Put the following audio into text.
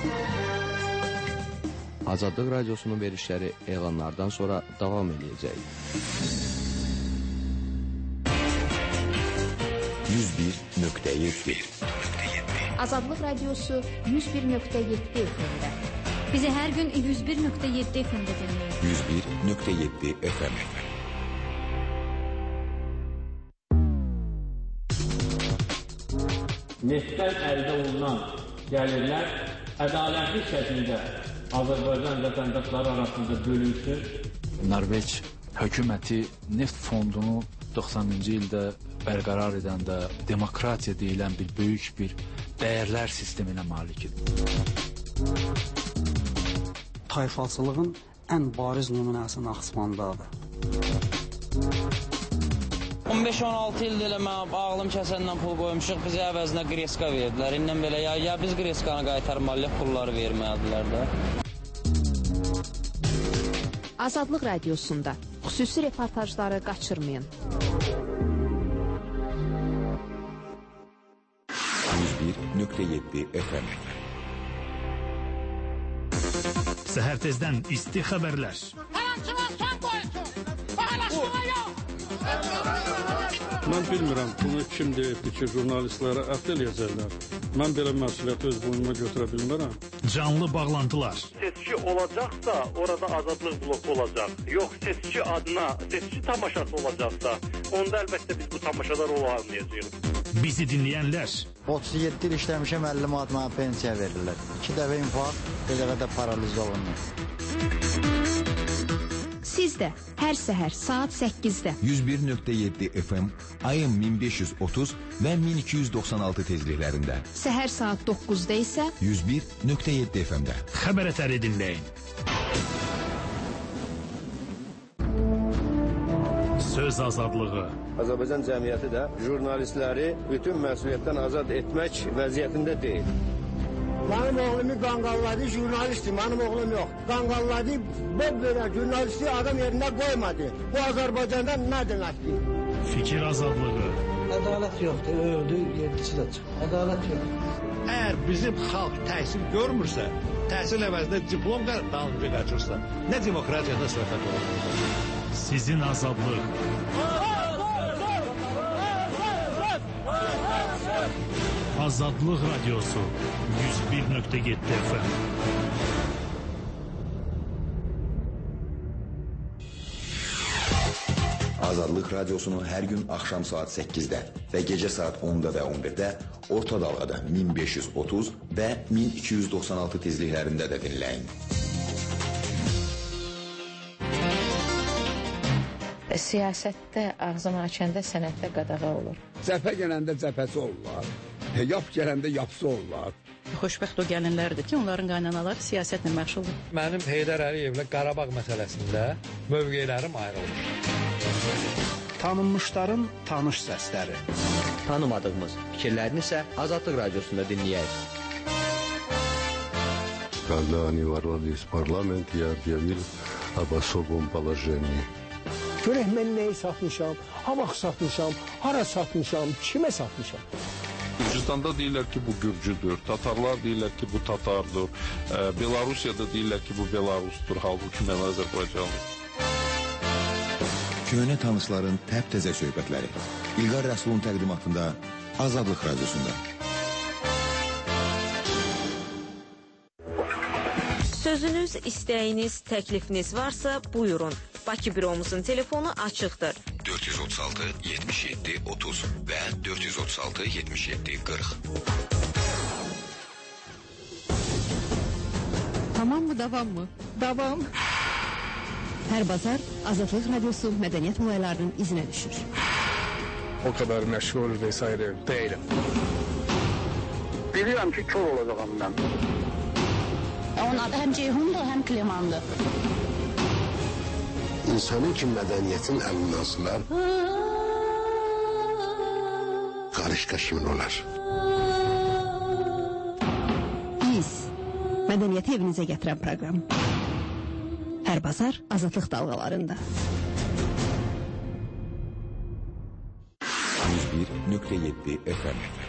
Azadlıq Radiosunun verişləri elanlardan sonra davam edəcək. 101.7 Azadlıq Radiosu 101.7 FM-də. Bizi hər gün 101.7 FM-də dinləyin. 101.7 FM. Neftdən əldə olunan gəlirlər ədalətli şəkildə Azərbaycan vətəndaşları arasında bölünsün. Norveç hökuməti neft fondunu 90-cı ildə bərqərar edəndə demokratiya deyilən bir böyük bir dəyərlər sisteminə malikdir. Tayfalçılığın ən bariz nümunəsi Naxçıvandadır. 15-16 ildir elə mən ağlım kəsəndən pul qoymuşuq, bizə əvəzinə qreska verdilər. İndən belə ya biz qreskanı qaytarmalıyıq, pulları verməyədilər də. Azadlıq Radiosunda xüsusi reportajları qaçırmayın. 101.7 FM. Səhər tezdən isti xəbərlər. Mən bilmirəm, bunu kim deyibdi ki, jurnalistlərə ət eləyəcəklər. Mən belə məsuliyyəti öz boynuma götürə bilmərəm. Canlı bağlantılar. Seçki olacaqsa, orada azadlıq bloku olacaq. Yox, seçki adına, seçki tamaşası olacaqsa, onda əlbəttə biz bu tamaşalar olamayacağıq. Bizi dinləyənlər. 37 il işləmişəm, 50 manat mənə pensiya verirlər. 2 dəfə infarkt, bir dəfə də paraliz olunur. Siz də hər səhər saat 8-də 101.7 FM, ayın 1530 və 1296 tezliklərində. Səhər saat 9-da isə 101.7 FM-də. Xəbər ətəri dinləyin. Söz azadlığı. Azərbaycan cəmiyyəti də jurnalistləri bütün məsuliyyətdən azad etmək vəziyyətində deyil. Mənim oğlumu qanqalladı, jurnalistdir, mənim oğlum yox. Qanqalladı, belə jurnalisti adam yerində qoymadı. Bu Azərbaycanda nə deməkdir? Fikir azadlığı. Ədalət yoxdur, öldü, yedisi də çıxır. Ədalət yoxdur. Əgər bizim xalq təhsil görmürsə, təhsil əvəzində diplom dalınca qaçırsa, nə demokratiya, nə sərfət olur? Sizin azadlıq. Azadlıq Radiosu 101.7 FM. Azadlıq Radiosunu hər gün axşam saat 8-də və gecə saat 10-da və 11-də orta dalğada 1530 və 1296 tezliklərində də dinləyin. Siyasətdə ağzını açanda sənətdə qadağa olur. Cəbhə gələndə cəbhəsi olurlar, yap gələndə yapsı olurlar. Xoşbəxt o gəlinlərdir ki, onların qaynanaları siyasətlə məşğuldur. Mənim Heydər Əliyevlə Qarabağ məsələsində mövqelərim ayrılır. Tanınmışların tanış səsləri. Tanımadığımız fikirlərini isə Azadlıq Radiosunda dinləyək. Когда они ворвались в парламент, я объявил об особом положении. Görək mən nəyi satmışam, hamaq satmışam, hara satmışam, kimə satmışam. Gürcüstanda deyirlər ki, bu Gürcüdür, Tatarlar deyirlər ki, bu Tatardır, Belarusiyada deyirlər ki, bu Belarusdur, halbuki mən Azərbaycanlıyım. Köhnə tanışların təp-təzə söhbətləri. İlqar Rəsulun təqdimatında Azadlıq Radiosunda. Sözünüz, istəyiniz, təklifiniz varsa buyurun. Bakı büromuzun telefonu açıqdır. 436 77 30 və 436 77 40. Tamam mı, davam mı? Davam. Hər bazar Azadlıq Radiosu mədəniyyət olaylarının izinə düşür. O kadar məşğul vesaire değilim. Bilirəm ki, kör olacağım mən. Onun adı həm Ceyhundur, həm Klemandır. İnsanın ki mədəniyyətin əlindən asılar, qarışqa kimin olar? Biz, mədəniyyəti evinizə gətirən proqram. Hər bazar Azadlıq dalğalarında. 101.7 FM.